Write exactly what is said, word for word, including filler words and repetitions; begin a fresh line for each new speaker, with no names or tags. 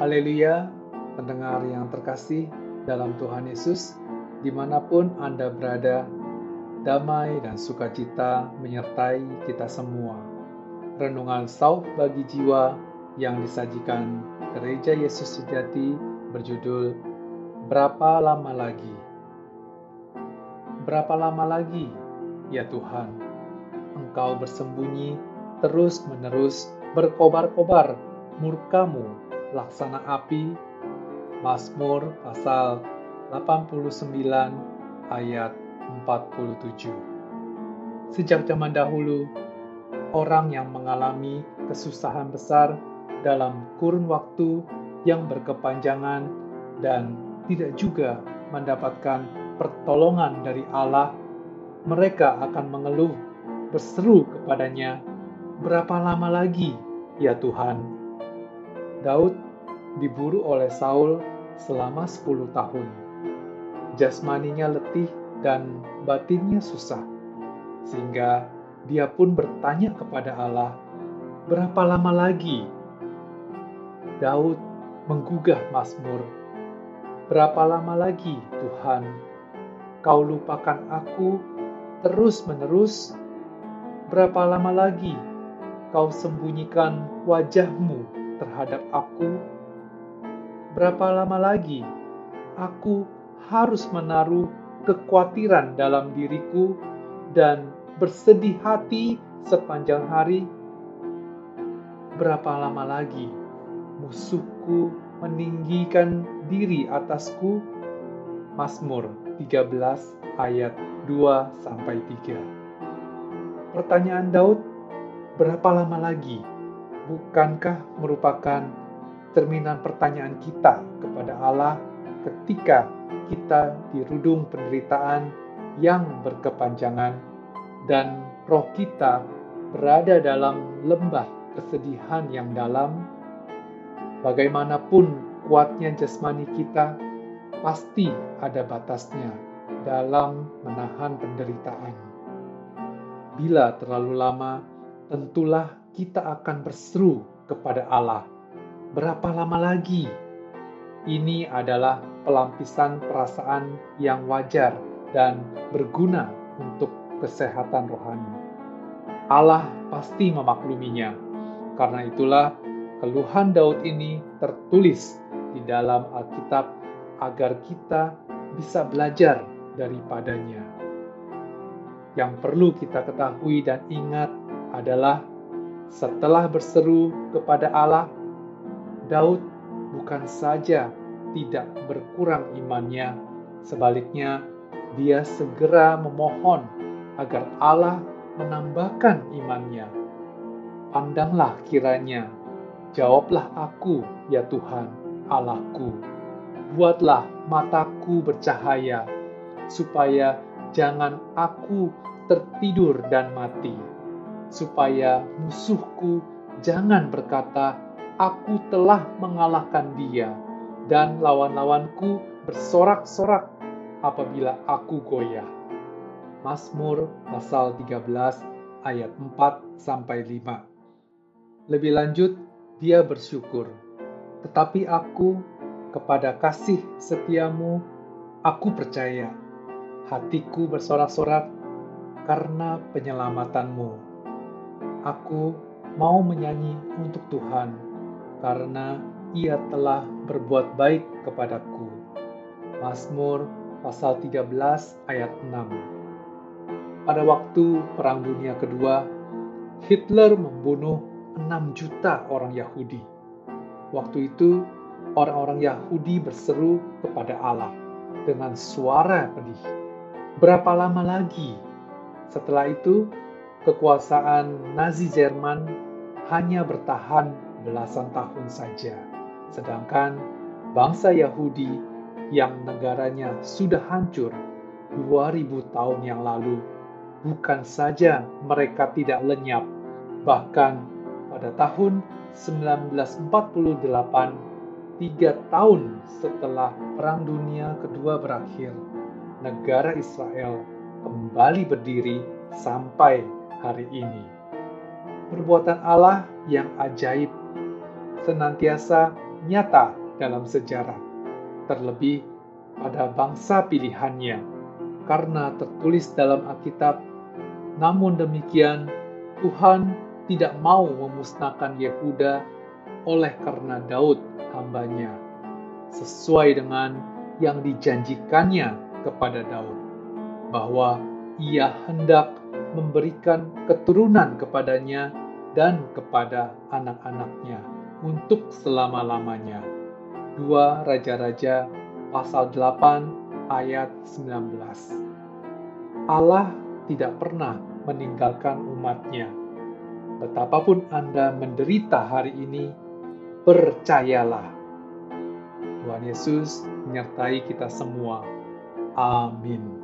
Haleluya, pendengar yang terkasih dalam Tuhan Yesus, dimanapun Anda berada, damai dan sukacita menyertai kita semua. Renungan Sauh bagi jiwa yang disajikan Gereja Yesus Sejati berjudul Berapa Lama Lagi? Berapa lama lagi, ya Tuhan, Engkau bersembunyi terus-menerus berkobar-kobar murka-Mu laksana api. Mazmur pasal delapan puluh sembilan ayat empat puluh tujuh. Sejak zaman dahulu, orang yang mengalami kesusahan besar dalam kurun waktu yang berkepanjangan dan tidak juga mendapatkan pertolongan dari Allah, mereka akan mengeluh, berseru kepadanya, "Berapa lama lagi, ya Tuhan?" Daud diburu oleh Saul selama sepuluh tahun. Jasmaninya letih dan batinnya susah, sehingga dia pun bertanya kepada Allah, "Berapa lama lagi?" Daud menggugah Mazmur, "Berapa lama lagi, Tuhan? Kau lupakan aku terus-menerus? Berapa lama lagi Kau sembunyikan wajah-Mu terhadap aku? Berapa lama lagi aku harus menaruh kekhawatiran dalam diriku dan bersedih hati sepanjang hari? Berapa lama lagi musuhku meninggikan diri atasku?" Mazmur tiga belas ayat dua sampai tiga. Pertanyaan Daud, "Berapa lama lagi?" bukankah merupakan cerminan pertanyaan kita kepada Allah ketika kita dirudung penderitaan yang berkepanjangan dan roh kita berada dalam lembah kesedihan yang dalam? Bagaimanapun kuatnya jasmani kita, pasti ada batasnya dalam menahan penderitaan. Bila terlalu lama, tentulah kita akan berseru kepada Allah, "Berapa lama lagi?" Ini adalah pelampiasan perasaan yang wajar dan berguna untuk kesehatan rohani. Allah pasti memakluminya. Karena itulah keluhan Daud ini tertulis di dalam Alkitab agar kita bisa belajar daripadanya. Yang perlu kita ketahui dan ingat adalah setelah berseru kepada Allah, Daud bukan saja tidak berkurang imannya, sebaliknya dia segera memohon agar Allah menambahkan imannya. "Pandanglah kiranya, jawablah aku, ya Tuhan, Allahku. Buatlah mataku bercahaya, supaya jangan aku tertidur dan mati. Supaya musuhku jangan berkata, 'Aku telah mengalahkan dia,' dan lawan-lawanku bersorak-sorak apabila aku goyah." Mazmur pasal tiga belas ayat empat sampai lima. Lebih lanjut, dia bersyukur, "Tetapi aku, kepada kasih setiamu, aku percaya. Hatiku bersorak-sorak karena penyelamatanmu. Aku mau menyanyi untuk Tuhan, karena Ia telah berbuat baik kepadaku." Mazmur pasal tiga belas ayat enam. Pada waktu Perang Dunia Kedua, Hitler membunuh enam juta orang Yahudi. Waktu itu, orang-orang Yahudi berseru kepada Allah dengan suara pedih, "Berapa lama lagi?" Setelah itu, kekuasaan Nazi Jerman hanya bertahan belasan tahun saja, sedangkan bangsa Yahudi yang negaranya sudah hancur dua ribu tahun yang lalu, bukan saja mereka tidak lenyap, bahkan pada tahun sembilan belas empat puluh delapan, tiga tahun setelah Perang Dunia Kedua berakhir, negara Israel kembali berdiri sampai hari ini. Perbuatan Allah yang ajaib senantiasa nyata dalam sejarah, terlebih pada bangsa pilihannya, karena tertulis dalam Alkitab, namun demikian Tuhan tidak mau memusnahkan Yehuda oleh karena Daud hambanya, sesuai dengan yang dijanjikannya kepada Daud, bahwa ia hendak memberikan keturunan kepadanya dan kepada anak-anaknya untuk selama-lamanya. dua Raja-Raja pasal delapan ayat sembilan belas. Allah tidak pernah meninggalkan umatnya. Betapapun Anda menderita hari ini, percayalah. Tuhan Yesus menyertai kita semua. Amin.